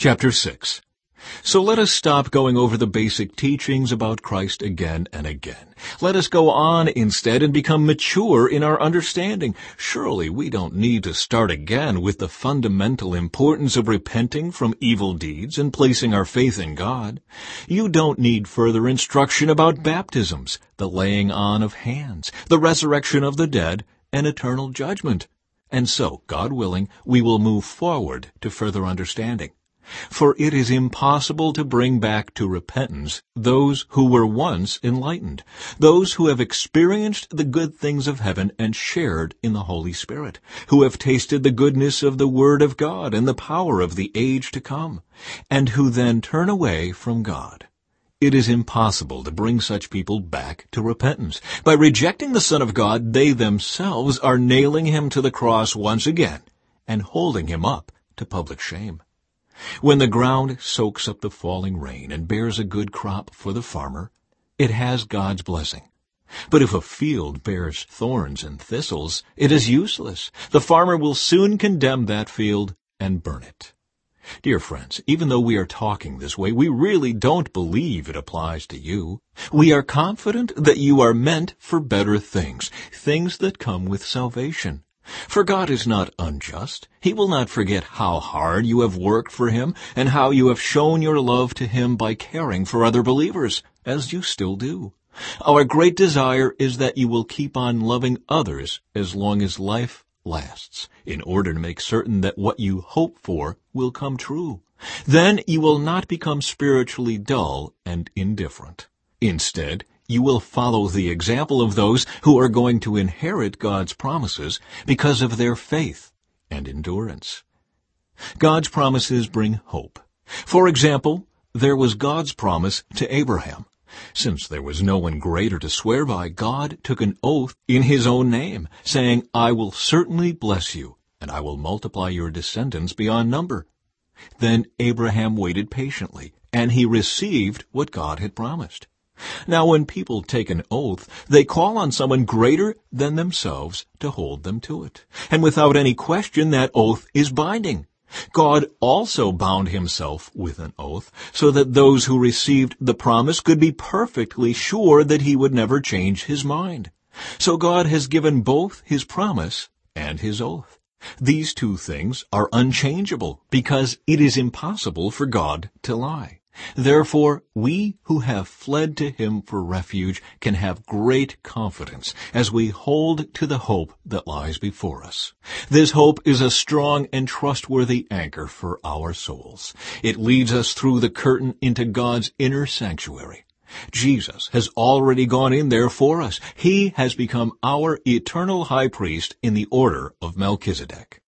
Chapter 6. So let us stop going over the basic teachings about Christ again and again. Let us go on instead and become mature in our understanding. Surely we don't need to start again with the fundamental importance of repenting from evil deeds and placing our faith in God. You don't need further instruction about baptisms, the laying on of hands, the resurrection of the dead, and eternal judgment. And so, God willing, we will move forward to further understanding. For it is impossible to bring back to repentance those who were once enlightened, those who have experienced the good things of heaven and shared in the Holy Spirit, who have tasted the goodness of the Word of God and the power of the age to come, and who then turn away from God. It is impossible to bring such people back to repentance. By rejecting the Son of God, they themselves are nailing him to the cross once again and holding him up to public shame. When the ground soaks up the falling rain and bears a good crop for the farmer, it has God's blessing. But if a field bears thorns and thistles, it is useless. The farmer will soon condemn that field and burn it. Dear friends, even though we are talking this way, we really don't believe it applies to you. We are confident that you are meant for better things, things that come with salvation. For God is not unjust. He will not forget how hard you have worked for him and how you have shown your love to him by caring for other believers, as you still do. Our great desire is that you will keep on loving others as long as life lasts, in order to make certain that what you hope for will come true. Then you will not become spiritually dull and indifferent. Instead, you will follow the example of those who are going to inherit God's promises because of their faith and endurance. God's promises bring hope. For example, there was God's promise to Abraham. Since there was no one greater to swear by, God took an oath in his own name, saying, "I will certainly bless you, and I will multiply your descendants beyond number." Then Abraham waited patiently, and he received what God had promised. Now, when people take an oath, they call on someone greater than themselves to hold them to it. And without any question, that oath is binding. God also bound himself with an oath, so that those who received the promise could be perfectly sure that he would never change his mind. So God has given both his promise and his oath. These two things are unchangeable, because it is impossible for God to lie. Therefore, we who have fled to him for refuge can have great confidence as we hold to the hope that lies before us. This hope is a strong and trustworthy anchor for our souls. It leads us through the curtain into God's inner sanctuary. Jesus has already gone in there for us. He has become our eternal high priest in the order of Melchizedek.